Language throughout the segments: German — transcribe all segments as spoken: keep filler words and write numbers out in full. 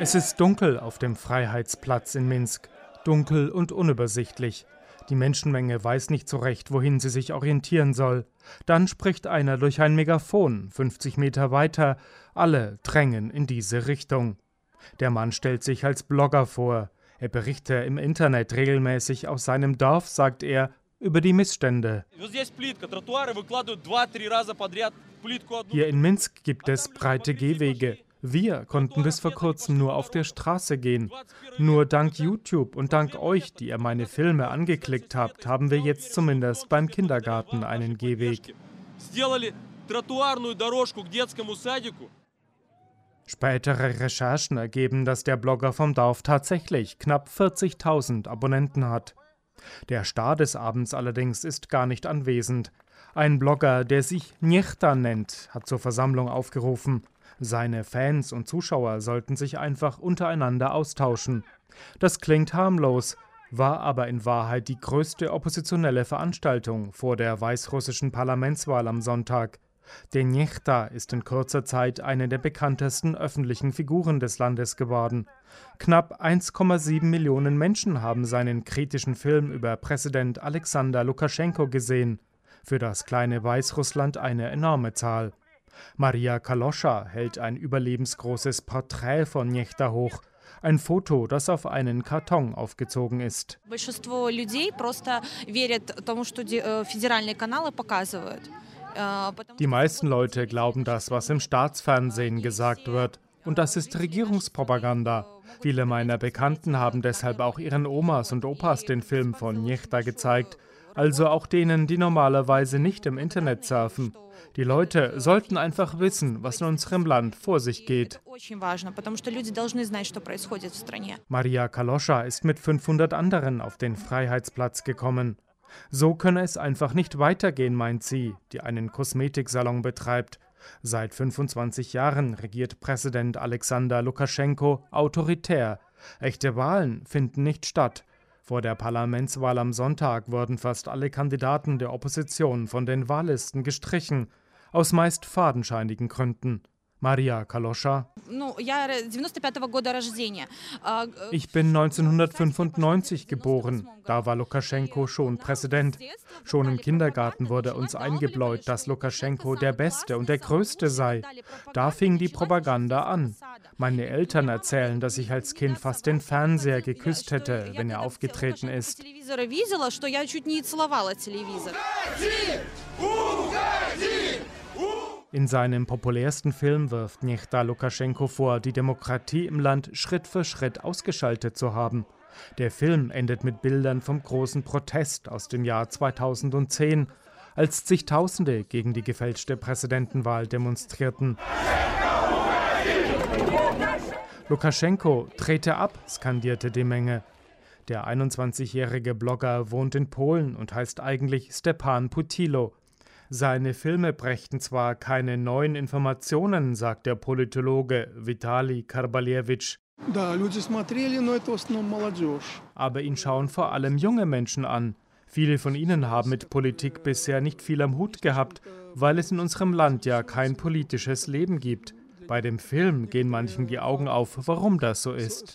Es ist dunkel auf dem Freiheitsplatz in Minsk. Dunkel und unübersichtlich. Die Menschenmenge weiß nicht so recht, wohin sie sich orientieren soll. Dann spricht einer durch ein Megafon, fünfzig Meter weiter. Alle drängen in diese Richtung. Der Mann stellt sich als Blogger vor. Er berichte im Internet regelmäßig aus seinem Dorf, sagt er, über die Missstände. Hier in Minsk gibt es breite Gehwege. Wir konnten bis vor kurzem nur auf der Straße gehen. Nur dank YouTube und dank euch, die ihr meine Filme angeklickt habt, haben wir jetzt zumindest beim Kindergarten einen Gehweg. Spätere Recherchen ergeben, dass der Blogger vom Dorf tatsächlich knapp vierzigtausend Abonnenten hat. Der Star des Abends allerdings ist gar nicht anwesend. Ein Blogger, der sich Njechta nennt, hat zur Versammlung aufgerufen. Seine Fans und Zuschauer sollten sich einfach untereinander austauschen. Das klingt harmlos, war aber in Wahrheit die größte oppositionelle Veranstaltung vor der weißrussischen Parlamentswahl am Sonntag. Der Njechta ist in kurzer Zeit eine der bekanntesten öffentlichen Figuren des Landes geworden. Knapp eins Komma sieben Millionen Menschen haben seinen kritischen Film über Präsident Alexander Lukaschenko gesehen. Für das kleine Weißrussland eine enorme Zahl. Maria Kaloscha hält ein überlebensgroßes Porträt von Njechta hoch. Ein Foto, das auf einen Karton aufgezogen ist. Die meisten Leute glauben das, was im Staatsfernsehen gesagt wird. Und das ist Regierungspropaganda. Viele meiner Bekannten haben deshalb auch ihren Omas und Opas den Film von Njechta gezeigt. Also auch denen, die normalerweise nicht im Internet surfen. Die Leute sollten einfach wissen, was in unserem Land vor sich geht. Maria Kaloscha ist mit fünfhundert anderen auf den Freiheitsplatz gekommen. So könne es einfach nicht weitergehen, meint sie, die einen Kosmetiksalon betreibt. Seit fünfundzwanzig Jahren regiert Präsident Alexander Lukaschenko autoritär. Echte Wahlen finden nicht statt. Vor der Parlamentswahl am Sonntag wurden fast alle Kandidaten der Opposition von den Wahllisten gestrichen, aus meist fadenscheinigen Gründen. Maria Kaloscha: Ich bin neunzehnhundertfünfundneunzig geboren. Da war Lukaschenko schon Präsident. Schon im Kindergarten wurde uns eingebläut, dass Lukaschenko der Beste und der Größte sei. Da fing die Propaganda an. Meine Eltern erzählen, dass ich als Kind fast den Fernseher geküsst hätte, wenn er aufgetreten ist. In seinem populärsten Film wirft Njechta Lukaschenko vor, die Demokratie im Land Schritt für Schritt ausgeschaltet zu haben. Der Film endet mit Bildern vom großen Protest aus dem Jahr zweitausendzehn, als zigtausende gegen die gefälschte Präsidentenwahl demonstrierten. Lukaschenko trete ab, skandierte die Menge. Der einundzwanzigjährige Blogger wohnt in Polen und heißt eigentlich Stepan Putilo. Seine Filme brächten zwar keine neuen Informationen, sagt der Politologe Vitali Karbalewitsch. Aber ihn schauen vor allem junge Menschen an. Viele von ihnen haben mit Politik bisher nicht viel am Hut gehabt, weil es in unserem Land ja kein politisches Leben gibt. Bei dem Film gehen manchen die Augen auf, warum das so ist.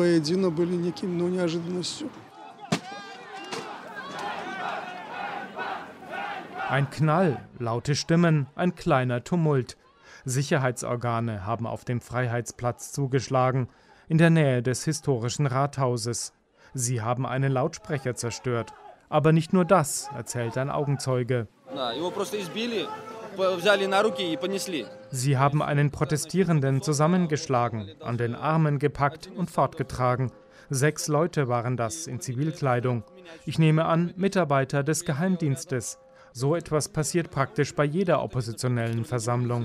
Ein Knall, laute Stimmen, ein kleiner Tumult. Sicherheitsorgane haben auf dem Freiheitsplatz zugeschlagen, in der Nähe des historischen Rathauses. Sie haben einen Lautsprecher zerstört. Aber nicht nur das, erzählt ein Augenzeuge. Sie haben einen Protestierenden zusammengeschlagen, an den Armen gepackt und fortgetragen. Sechs Leute waren das in Zivilkleidung. Ich nehme an, Mitarbeiter des Geheimdienstes. So etwas passiert praktisch bei jeder oppositionellen Versammlung.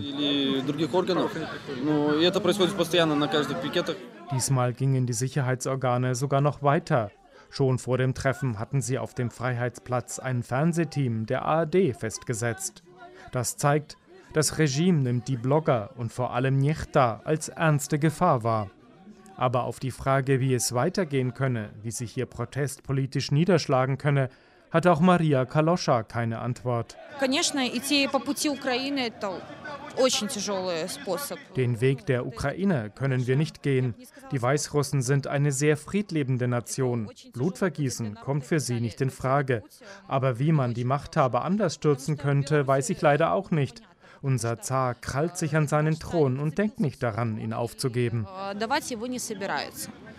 Diesmal gingen die Sicherheitsorgane sogar noch weiter. Schon vor dem Treffen hatten sie auf dem Freiheitsplatz ein Fernsehteam der A R D festgesetzt. Das zeigt, das Regime nimmt die Blogger und vor allem Njechta als ernste Gefahr wahr. Aber auf die Frage, wie es weitergehen könne, wie sich ihr Protest politisch niederschlagen könne, hat auch Maria Kaloscha keine Antwort. очень тяжелый способ. Den Weg der Ukraine können wir nicht gehen. Die Weißrussen sind eine sehr friedliebende Nation. Blutvergießen kommt für sie nicht in Frage. Aber wie man die Machthaber anders stürzen könnte, weiß ich leider auch nicht. Unser Zar krallt sich an seinen Thron und denkt nicht daran, ihn aufzugeben. Давать его не собираются.